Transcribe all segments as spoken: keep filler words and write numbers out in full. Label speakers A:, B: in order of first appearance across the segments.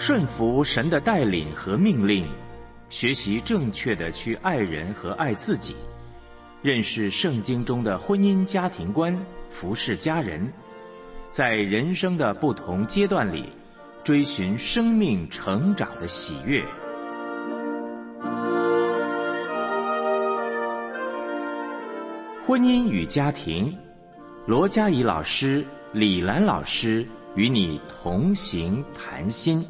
A: 顺服神的带领和命令，学习正确的去爱人和爱自己，认识圣经中的婚姻家庭观，服侍家人，在人生的不同阶段里追寻生命成长的喜悦。婚姻与家庭，罗嘉怡老师、李兰老师与你同行谈心。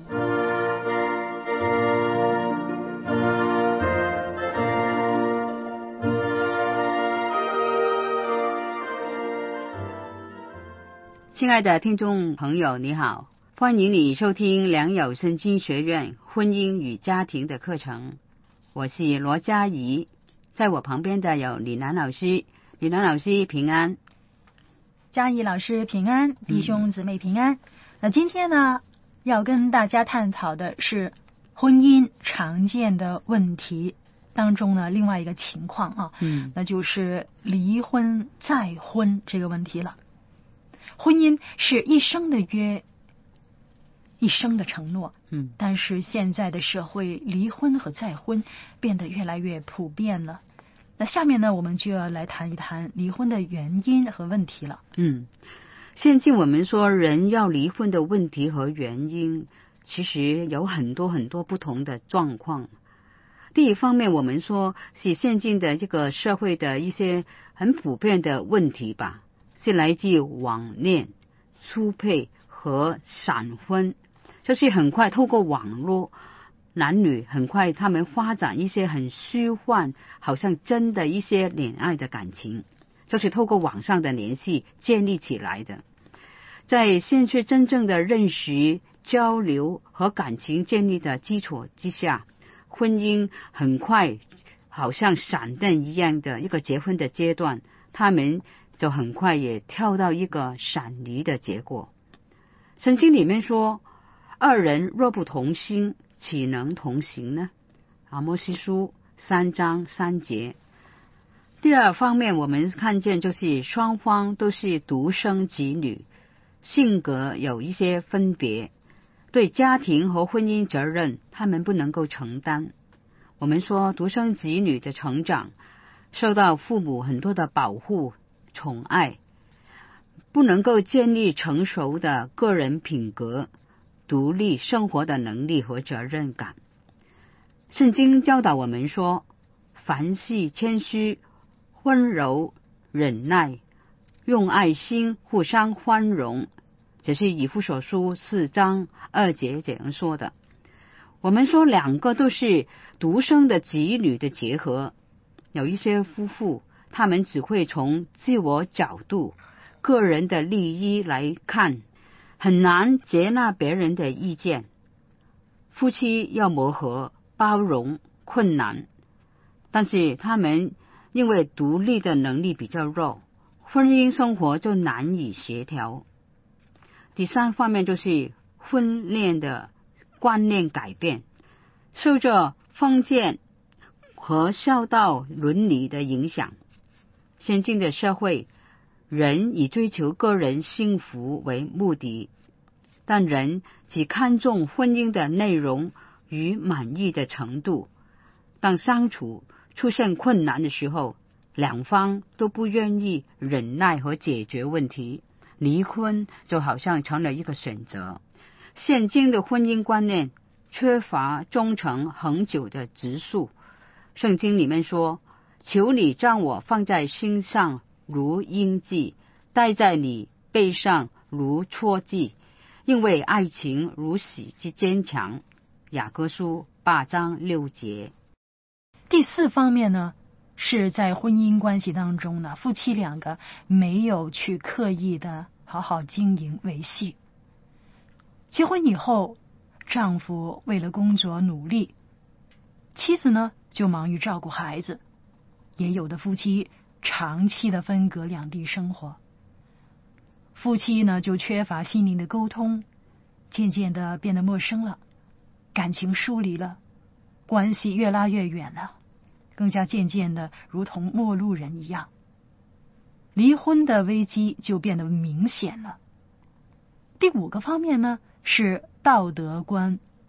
B: 亲爱的听众朋友，你好，欢迎你收听良友圣经学院婚姻与家庭的课程。我是罗嘉怡，在我旁边的有李兰老师。李兰老师平安。
C: 嘉怡老师平安，弟兄姊妹平安。那、嗯、今天呢，要跟大家探讨的是婚姻常见的问题当中呢，另外一个情况啊，嗯，那就是离婚再婚这个问题了。婚姻是一生的约，一生的承诺，嗯，但是现在的社会，离婚和再婚变得越来越普遍了。那下面呢，我们就要来谈一谈离婚的原因和问题了。
B: 嗯，现今我们说人要离婚的问题和原因，其实有很多很多不同的状况。第一方面，我们说是现今的这个社会的一些很普遍的问题吧，是来自网恋、初配和闪婚，就是很快透过网络。男女很快他们发展一些很虚幻好像真的一些恋爱的感情，就是透过网上的联系建立起来的。在现实真正的认识、交流和感情建立的基础之下，婚姻很快好像闪电一样的一个结婚的阶段，他们就很快也跳到一个闪离的结果。圣经里面说，二人若不同心，岂能同行呢？阿摩司书三章三节。第二方面，我们看见就是双方都是独生子女，性格有一些分别，对家庭和婚姻责任他们不能够承担。我们说独生子女的成长受到父母很多的保护宠爱，不能够建立成熟的个人品格、独立生活的能力和责任感。圣经教导我们说，凡事谦虚、温柔、忍耐，用爱心互相宽容，这是以弗所书四章二节这样说的。我们说两个都是独生的子女的结合，有一些夫妇他们只会从自我角度、个人的利益来看，很难接纳别人的意见。夫妻要磨合、包容困难，但是他们因为独立的能力比较弱，婚姻生活就难以协调。第三方面就是婚恋的观念改变，受着封建和孝道伦理的影响。现今的社会，人以追求个人幸福为目的，但人只看重婚姻的内容与满意的程度。当相处出现困难的时候，两方都不愿意忍耐和解决问题，离婚就好像成了一个选择。现今的婚姻观念缺乏忠诚恒久的植树。圣经里面说，求你将我放在心上如印记，戴在你背上如戳记，因为爱情如死之坚强。雅各书八章六节。
C: 第四方面呢，是在婚姻关系当中呢，夫妻两个没有去刻意的好好经营维系。结婚以后，丈夫为了工作努力，妻子呢就忙于照顾孩子，也有的夫妻长期的分隔两地生活，夫妻呢就缺乏心灵的沟通，渐渐的变得陌生了，感情疏离了，关系越拉越远了，更加渐渐的如同陌路人一样，离婚的危机就变得明显了。第五个方面呢，是道德观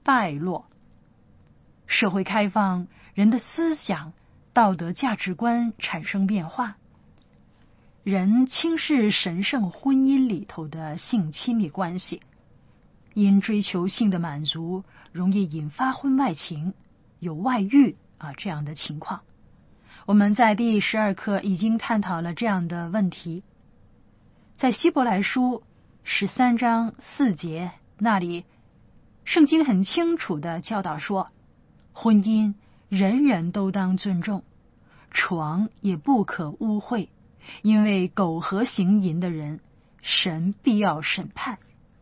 C: 败落。社会开放，人的思想、道德价值观产生变化，人轻视神圣婚姻里头的性亲密关系，因追求性的满足，容易引发婚外情，有外遇啊这样的情况。我们在第十二课已经探讨了这样的问题。在希伯来书十三章四节那里，圣经很清楚地教导说，婚姻人人都当尊重，床也不可污秽，因为苟合行淫的人，神必要审判。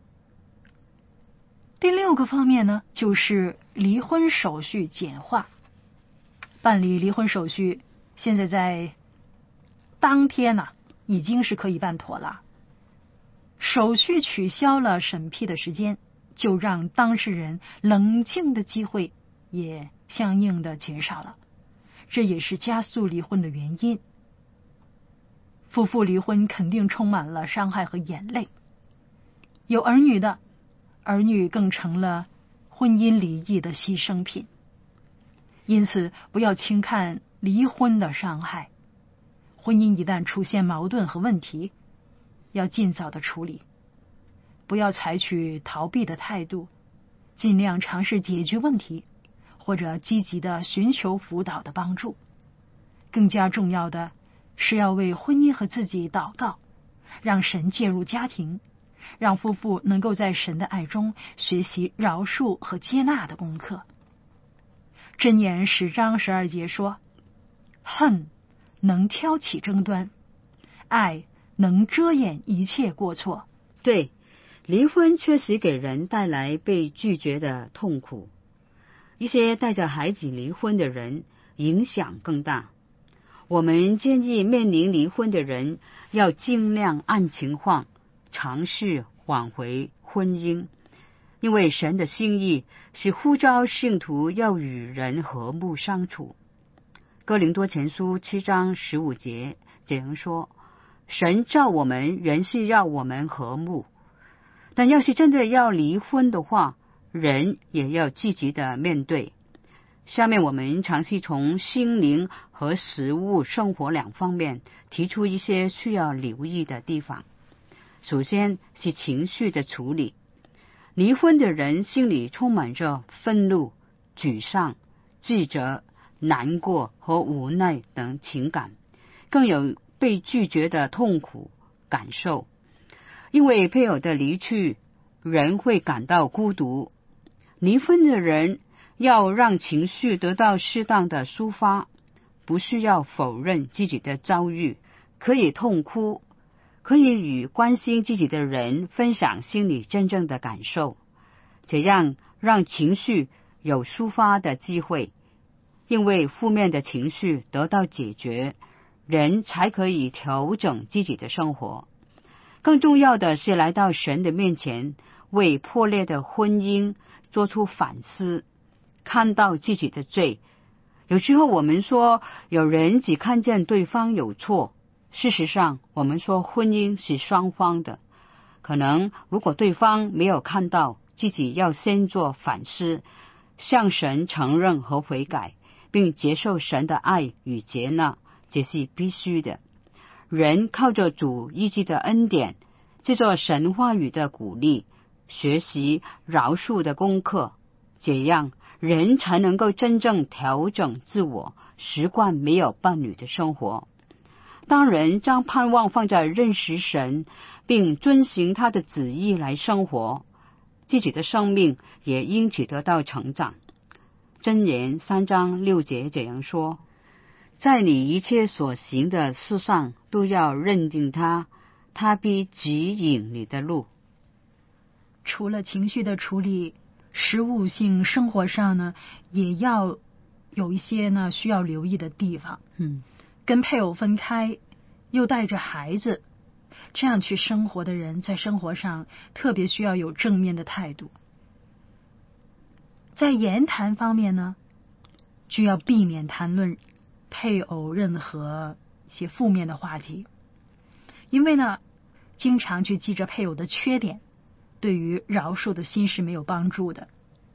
C: 第六个方面呢，就是离婚手续简化。办理离婚手续，现在在当天呢、啊，已经是可以办妥了。手续取消了审批的时间，就让当事人冷静的机会也相应的减少了，这也是加速离婚的原因。夫妇离婚肯定充满了伤害和眼泪，有儿女的，儿女更成了婚姻离异的牺牲品。因此，不要轻看离婚的伤害。婚姻一旦出现矛盾和问题，要尽早的处理，不要采取逃避的态度，尽量尝试解决问题，或者积极的寻求辅导的帮助。更加重要的是要为婚姻和自己祷告，让神介入家庭，让夫妇能够在神的爱中学习饶恕和接纳的功课。箴言十章十二节说，恨能挑起争端，爱能遮掩一切过错。
B: 对，离婚确实给人带来被拒绝的痛苦。一些带着孩子离婚的人影响更大。我们建议面临离婚的人要尽量按情况尝试挽回婚姻，因为神的心意是呼召信徒要与人和睦相处。哥林多前书七章十五节这样说，神造我们原是要我们和睦，但要是真的要离婚的话，人也要积极的面对。下面我们尝试从心灵和食物生活两方面提出一些需要留意的地方。首先是情绪的处理。离婚的人心里充满着愤怒、沮丧、自责、难过和无奈等情感，更有被拒绝的痛苦感受。因为配偶的离去，人会感到孤独。离婚的人要让情绪得到适当的抒发，不需要否认自己的遭遇，可以痛哭，可以与关心自己的人分享心里真正的感受，这样让情绪有抒发的机会。因为负面的情绪得到解决，人才可以调整自己的生活。更重要的是来到神的面前，为破裂的婚姻做出反思，看到自己的罪。有时候我们说有人只看见对方有错，事实上我们说婚姻是双方的。可能如果对方没有看到，自己要先做反思，向神承认和悔改，并接受神的爱与接纳，这是必须的。人靠着主医治的恩典，制作神话语的鼓励，学习饶恕的功课，这样人才能够真正调整自我，习惯没有伴侣的生活。当人将盼望放在认识神并遵行他的旨意来生活，自己的生命也因此得到成长。箴言三章六节这样说，在你一切所行的事上都要认定他，他必指引你的路。
C: 除了情绪的处理，实务性生活上呢，也要有一些呢需要留意的地方。
B: 嗯，
C: 跟配偶分开，又带着孩子，这样去生活的人，在生活上特别需要有正面的态度。在言谈方面呢，就要避免谈论配偶任何一些负面的话题，因为呢，经常去记着配偶的缺点，对于饶恕的心是没有帮助的。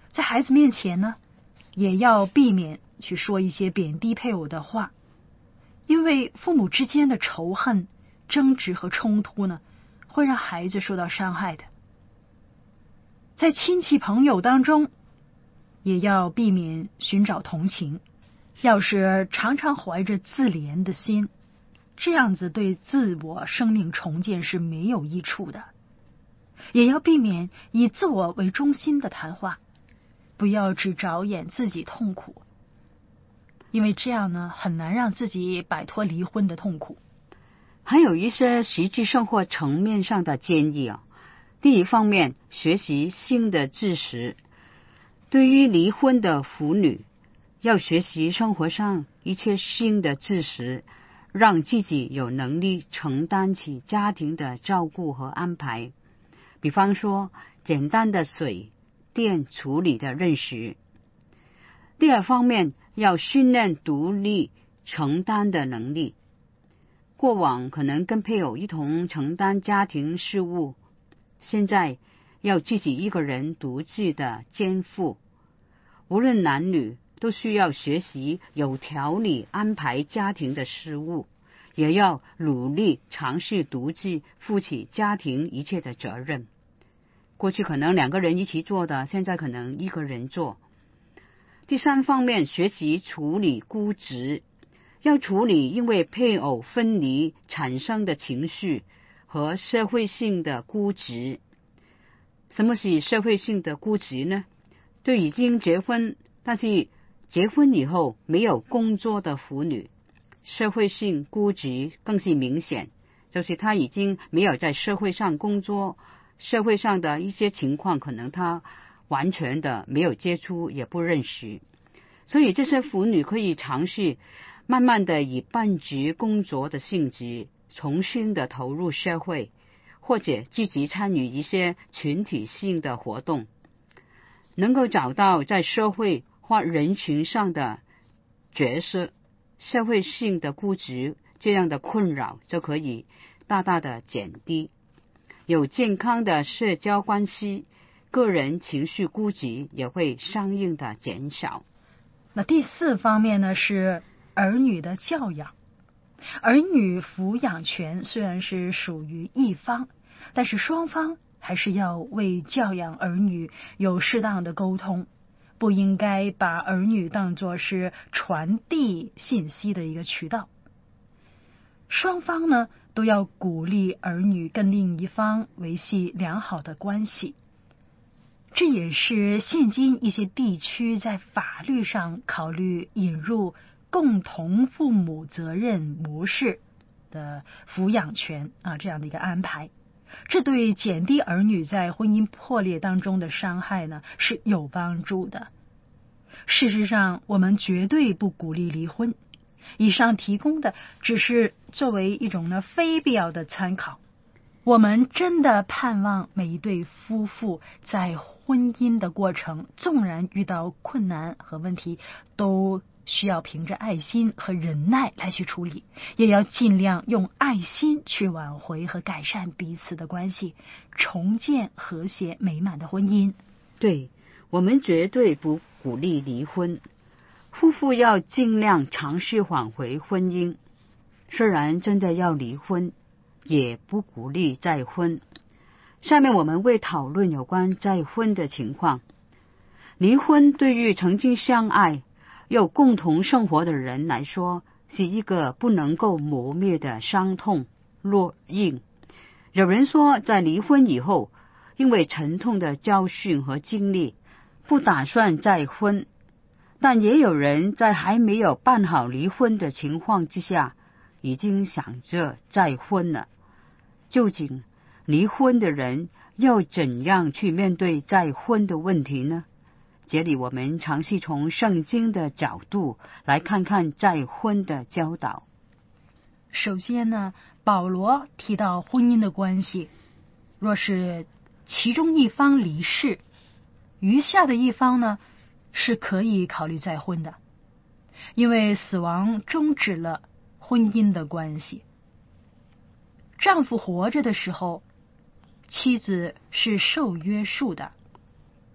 C: 在孩子面前呢，也要避免去说一些贬低配偶的话，因为父母之间的仇恨、争执和冲突呢，会让孩子受到伤害的。在亲戚朋友当中，也要避免寻找同情，要是常常怀着自怜的心，这样子对自我生命重建是没有益处的。也要避免以自我为中心的谈话，不要只着眼自己痛苦，因为这样呢，很难让自己摆脱离婚的痛苦。
B: 还有一些实际生活层面上的建议啊。第一方面，学习新的知识。对于离婚的妇女，要学习生活上一切新的知识，让自己有能力承担起家庭的照顾和安排。比方说，简单的水电处理的认识。第二方面，要训练独立承担的能力。过往可能跟配偶一同承担家庭事务，现在要自己一个人独自的肩负。无论男女，都需要学习有条理安排家庭的事务，也要努力尝试独自负起家庭一切的责任。过去可能两个人一起做的，现在可能一个人做。第三方面，学习处理孤执。要处理因为配偶分离产生的情绪和社会性的孤执。什么是社会性的孤执呢？对已经结婚但是结婚以后没有工作的妇女，社会性孤执更是明显，就是他已经没有在社会上工作，社会上的一些情况可能他完全的没有接触，也不认识。所以这些妇女可以尝试慢慢的以半职工作的性质重新的投入社会，或者积极参与一些群体性的活动，能够找到在社会或人群上的角色，社会性的孤执这样的困扰就可以大大的减低。有健康的社交关系，个人情绪孤执也会相应的减少。
C: 那第四方面呢，是儿女的教养。儿女抚养权虽然是属于一方，但是双方还是要为教养儿女有适当的沟通，不应该把儿女当作是传递信息的一个渠道。双方呢都要鼓励儿女跟另一方维系良好的关系。这也是现今一些地区在法律上考虑引入共同父母责任模式的抚养权啊，这样的一个安排。这对减低儿女在婚姻破裂当中的伤害呢是有帮助的。事实上，我们绝对不鼓励离婚，以上提供的只是作为一种呢非必要的参考。我们真的盼望每一对夫妇在婚姻的过程，纵然遇到困难和问题，都需要凭着爱心和忍耐来去处理，也要尽量用爱心去挽回和改善彼此的关系，重建和谐美满的婚姻。
B: 对，我们绝对不鼓励离婚，夫妇要尽量尝试挽回婚姻。虽然真的要离婚，也不鼓励再婚。下面我们会讨论有关再婚的情况。离婚对于曾经相爱又共同生活的人来说，是一个不能够磨灭的伤痛烙印。有人说，在离婚以后，因为沉痛的教训和经历，不打算再婚。但也有人在还没有办好离婚的情况之下，已经想着再婚了。究竟离婚的人要怎样去面对再婚的问题呢？这里我们尝试从圣经的角度来看看再婚的教导。
C: 首先呢，保罗提到婚姻的关系，若是其中一方离世，余下的一方呢是可以考虑再婚的，因为死亡终止了婚姻的关系。丈夫活着的时候，妻子是受约束的，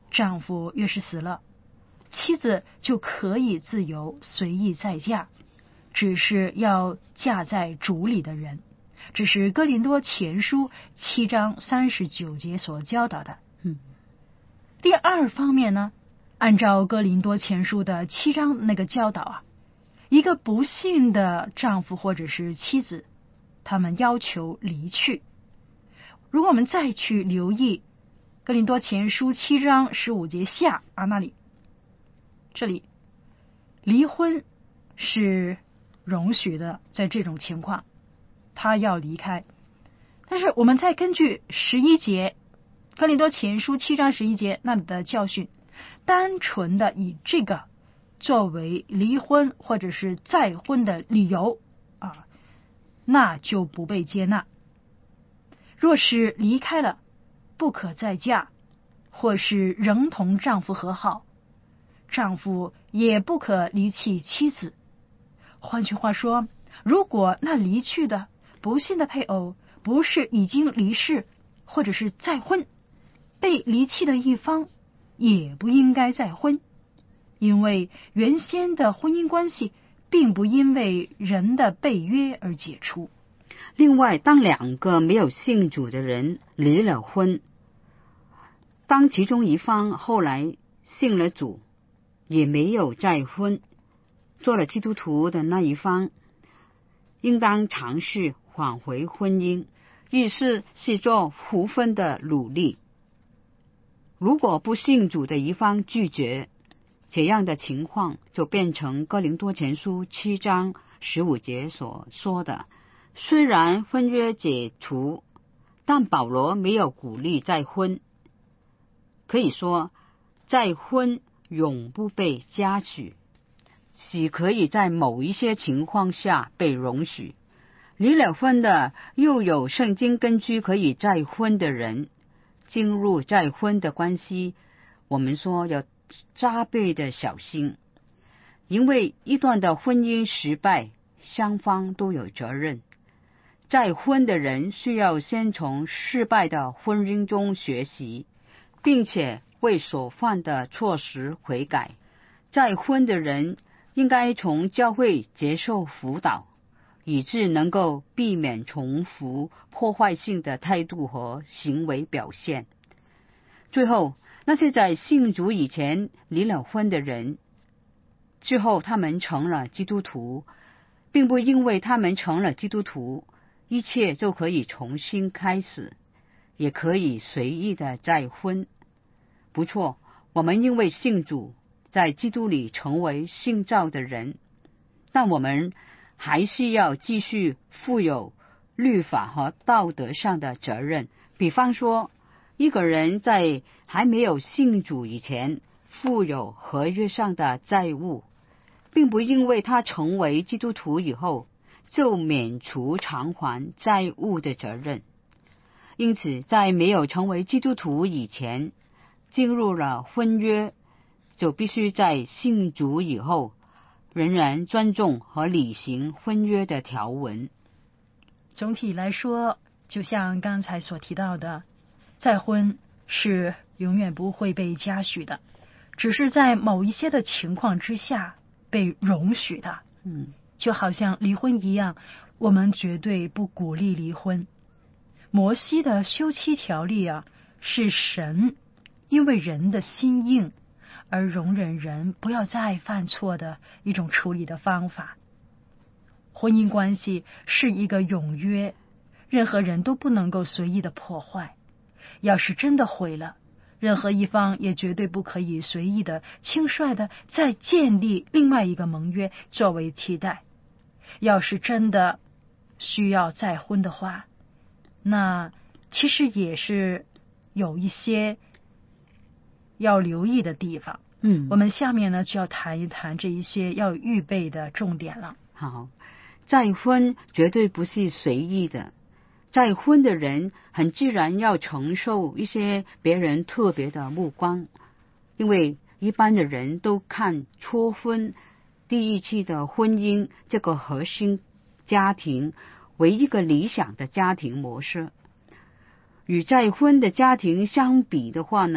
C: 丈夫越是死了，妻子就可以自由随意再嫁，只是要嫁在主里的人。这是哥林多前书七章三十九节所教导的。
B: 嗯，
C: 第二方面呢，按照哥林多前书的七章那个教导啊，一个不幸的丈夫或者是妻子，他们要求离去。如果我们再去留意哥林多前书七章十五节下啊那里，这里离婚是容许的，在这种情况他要离开。但是我们再根据十一节哥林多前书七章十一节那里的教训，单纯的以这个作为离婚或者是再婚的理由啊，那就不被接纳。若是离开了不可再嫁，或是仍同丈夫和好，丈夫也不可离弃妻子。换句话说，如果那离去的不幸的配偶不是已经离世或者是再婚，被离弃的一方也不应该再婚，因为原先的婚姻关系并不因为人的被约而解除。
B: 另外，当两个没有信主的人离了婚，当其中一方后来信了主，也没有再婚，做了基督徒的那一方应当尝试挽回婚姻，意思是做复婚的努力。如果不信主的一方拒绝，这样的情况就变成哥林多前书七章十五节所说的，虽然婚约解除，但保罗没有鼓励再婚。可以说，再婚永不被嘉许，只可以在某一些情况下被容许。离了婚的又有圣经根据可以再婚的人进入再婚的关系，我们说要加倍的小心，因为一段的婚姻失败，双方都有责任。再婚的人需要先从失败的婚姻中学习，并且为所犯的错失悔改。再婚的人应该从教会接受辅导，以致能够避免重复破坏性的态度和行为表现。最后，那些在信主以前离了婚的人，之后他们成了基督徒，并不因为他们成了基督徒，一切就可以重新开始，也可以随意的再婚。不错，我们因为信主，在基督里成为信造的人，但我们还是要继续负有律法和道德上的责任。比方说，一个人在还没有信主以前负有合约上的债务，并不因为他成为基督徒以后就免除偿还债务的责任。因此，在没有成为基督徒以前进入了婚约，就必须在信主以后仍然尊重和履行婚约的条文。
C: 总体来说，就像刚才所提到的，再婚是永远不会被嘉许的，只是在某一些的情况之下被容许的。
B: 嗯，
C: 就好像离婚一样，我们绝对不鼓励离婚。摩西的休妻条例啊，是神因为人的心硬而容忍人不要再犯错的一种处理的方法。婚姻关系是一个永约，任何人都不能够随意的破坏。要是真的毁了，任何一方也绝对不可以随意的轻率的再建立另外一个盟约作为替代。要是真的需要再婚的话，那其实也是有一些要留意的地方。
B: 嗯，
C: 我们下面呢就要谈一谈这一些要预备的重点了。
B: 好，再婚绝对不是随意的。再婚的人很自然要承受一些别人特别的目光，因为一般的人都看初婚第一次的婚姻这个核心家庭为一个理想的家庭模式。与再婚的家庭相比的话呢，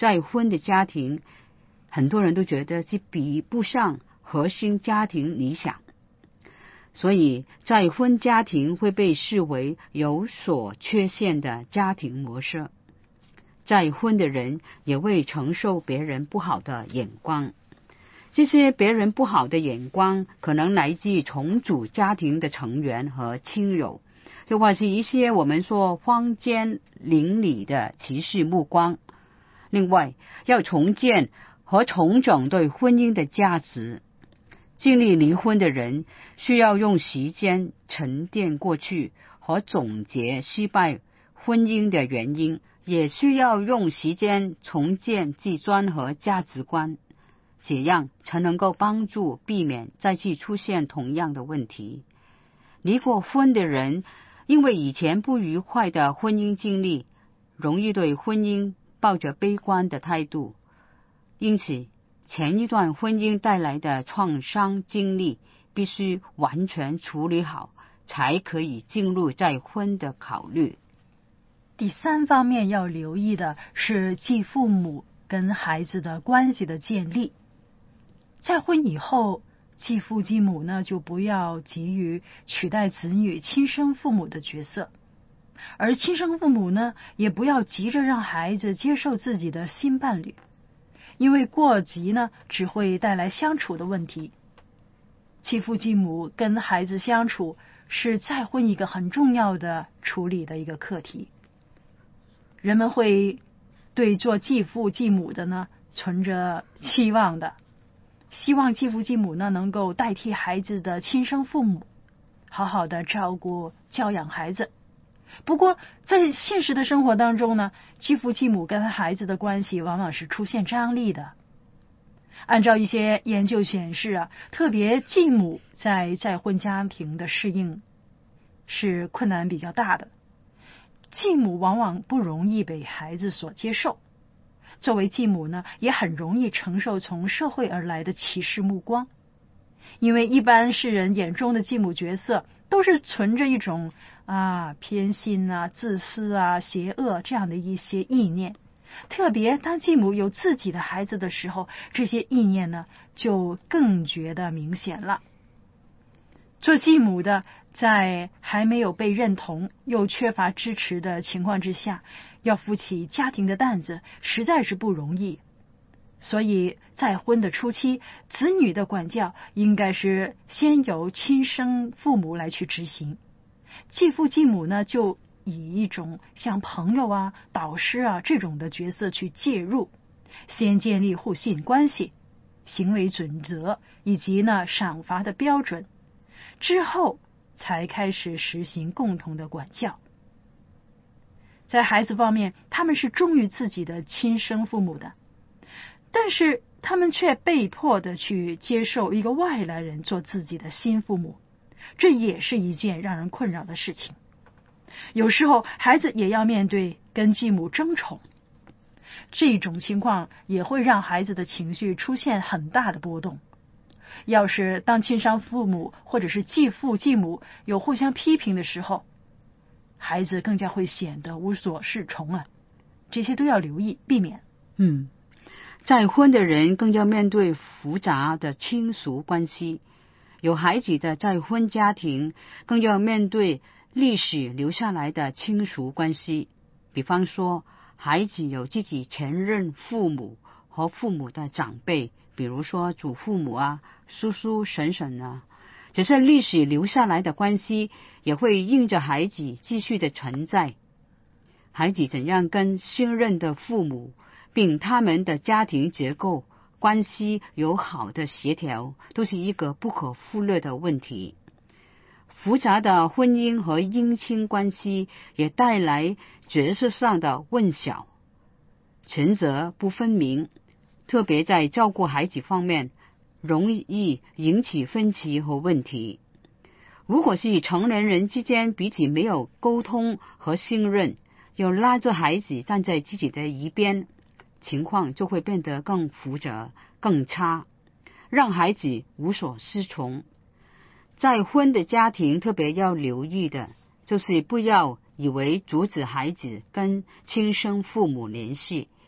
B: 再婚的家庭，很多人都觉得是比不上核心家庭理想，所以再婚家庭会被视为有所缺陷的家庭模式。再婚的人也会承受别人不好的眼光，这些别人不好的眼光可能来自重组家庭的成员和亲友，又或是一些我们说坊间邻里的歧视目光。另外，要重建和重整对婚姻的价值。经历离婚的人需要用时间沉淀过去和总结失败婚姻的原因，也需要用时间重建自尊和价值观，这样才能够帮助避免再次出现同样的问题。离过婚的人因为以前不愉快的婚姻经历，容易对婚姻抱着悲观的态度，因此前一段婚姻带来的创伤经历必须完全处理好，才可以进入再婚的考虑。
C: 第三方面要留意的是继父母跟孩子的关系的建立。再婚以后，继父继母呢就不要急于取代子女亲生父母的角色，而亲生父母呢也不要急着让孩子接受自己的新伴侣，因为过急呢只会带来相处的问题。继父继母跟孩子相处是再婚一个很重要的处理的一个课题。人们会对做继父继母的呢存着期望的，希望继父继母呢能够代替孩子的亲生父母，好好的照顾教养孩子。不过在现实的生活当中呢，继父继母跟孩子的关系往往是出现张力的。按照一些研究显示啊，特别继母在再婚家庭的适应是困难比较大的，继母往往不容易被孩子所接受，作为继母呢也很容易承受从社会而来的歧视目光，因为一般世人眼中的继母角色都是存着一种啊偏心啊、自私啊、邪恶这样的一些意念，特别当继母有自己的孩子的时候，这些意念呢就更觉得明显了。做继母的在还没有被认同又缺乏支持的情况之下，要负起家庭的担子实在是不容易。所以再婚的初期，子女的管教应该是先由亲生父母来去执行，继父继母呢就以一种像朋友啊、导师啊这种的角色去介入，先建立互信关系、行为准则以及呢赏罚的标准，之后才开始实行共同的管教。在孩子方面，他们是忠于自己的亲生父母的，但是他们却被迫的去接受一个外来人做自己的新父母，这也是一件让人困扰的事情。有时候孩子也要面对跟继母争宠，这种情况也会让孩子的情绪出现很大的波动。要是当亲生父母或者是继父继母有互相批评的时候，孩子更加会显得无所适从啊，这些都要留意避免。
B: 嗯，再婚的人更要面对复杂的亲属关系，有孩子的再婚家庭更要面对历史留下来的亲属关系。比方说，孩子有自己前任父母和父母的长辈，比如说祖父母啊、叔叔婶婶啊，只是历史留下来的关系也会因着孩子继续的存在。孩子怎样跟新任的父母并他们的家庭结构关系有好的协调，都是一个不可忽略的问题。复杂的婚姻和姻亲关系也带来角色上的混淆，权责不分明，特别在照顾孩子方面容易引起分歧和问题。如果是成年人之间彼此没有沟通和信任，又拉着孩子站在自己的一边，情况就会变得更复杂、更差，让孩子无所适从。再婚的家庭特别要留意的，就是不要以为阻止孩子跟亲生父母联系，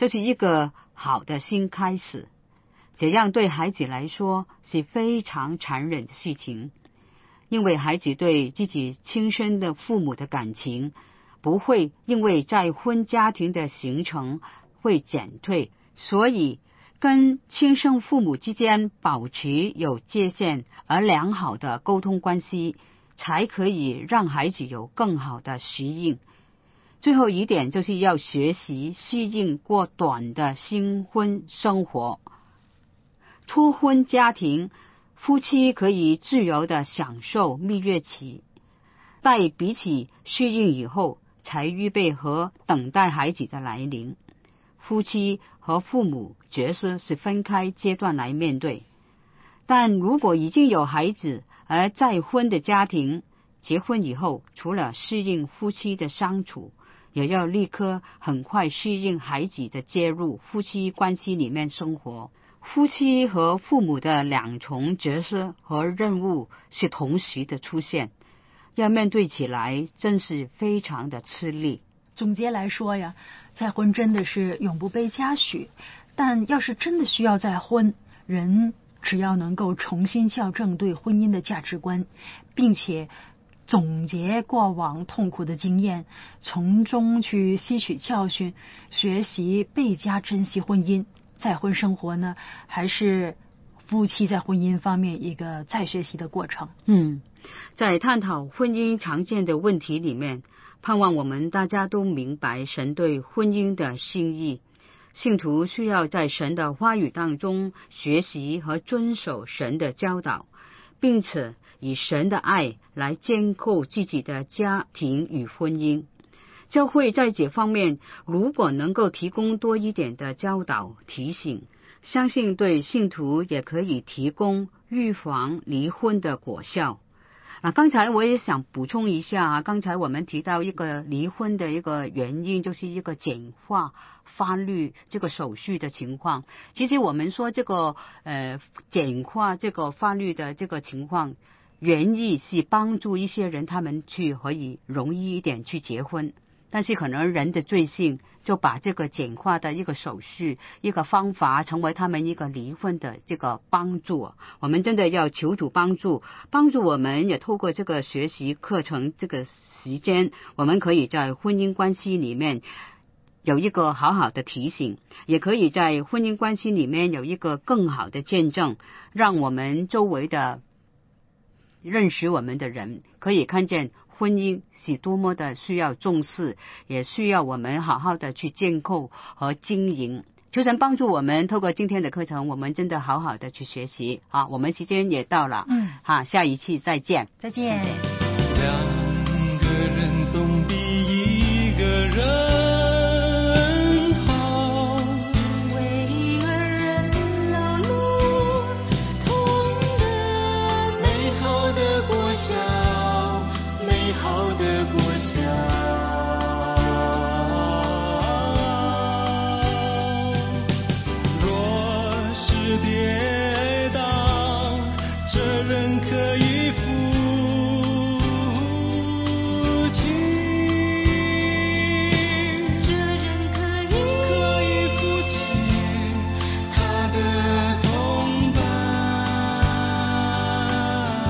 B: 就是一个好的新开始。这样对孩子来说是非常残忍的事情，因为孩子对自己亲生的父母的感情不会因为再婚家庭的形成会减退，所以跟亲生父母之间保持有界限而良好的沟通关系，才可以让孩子有更好的适应。最后一点就是要学习适应过短的新婚生活。初婚家庭夫妻可以自由地享受蜜月期，待彼此适应以后，才预备和等待孩子的来临。夫妻和父母角色是分开阶段来面对，但如果已经有孩子而再婚的家庭，结婚以后除了适应夫妻的相处，也要立刻很快适应孩子的介入夫妻关系里面生活。夫妻和父母的两重角色和任务是同时的出现，要面对起来真是非常的吃力。
C: 总结来说呀，再婚真的是永不被嘉许，但要是真的需要再婚，人只要能够重新校正对婚姻的价值观，并且总结过往痛苦的经验，从中去吸取教训，学习倍加珍惜婚姻。再婚生活呢，还是夫妻在婚姻方面一个再学习的过程。
B: 嗯，在探讨婚姻常见的问题里面，盼望我们大家都明白神对婚姻的心意。信徒需要在神的话语当中学习和遵守神的教导，并且以神的爱来建构自己的家庭与婚姻。教会在这方面如果能够提供多一点的教导提醒，相信对信徒也可以提供预防离婚的果效。啊，刚才我也想补充一下啊，刚才我们提到一个离婚的一个原因，就是一个简化法律这个手续的情况。其实我们说这个呃简化这个法律的这个情况，原意是帮助一些人他们去可以容易一点去结婚。但是可能人的罪性就把这个简化的一个手续一个方法成为他们一个离婚的这个帮助。我们真的要求主帮助帮助我们，也透过这个学习课程这个时间，我们可以在婚姻关系里面有一个好好的提醒，也可以在婚姻关系里面有一个更好的见证，让我们周围的认识我们的人可以看见婚姻是多么的需要重视，也需要我们好好的去建构和经营。求神帮助我们，透过今天的课程，我们真的好好的去学习。好，我们时间也到了，
C: 嗯，
B: 好，下一期再见，
C: 再见。
D: 两个人总比一个人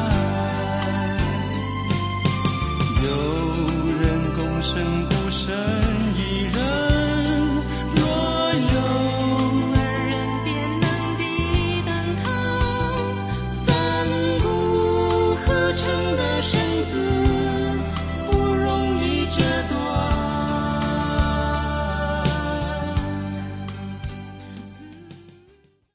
D: 生不生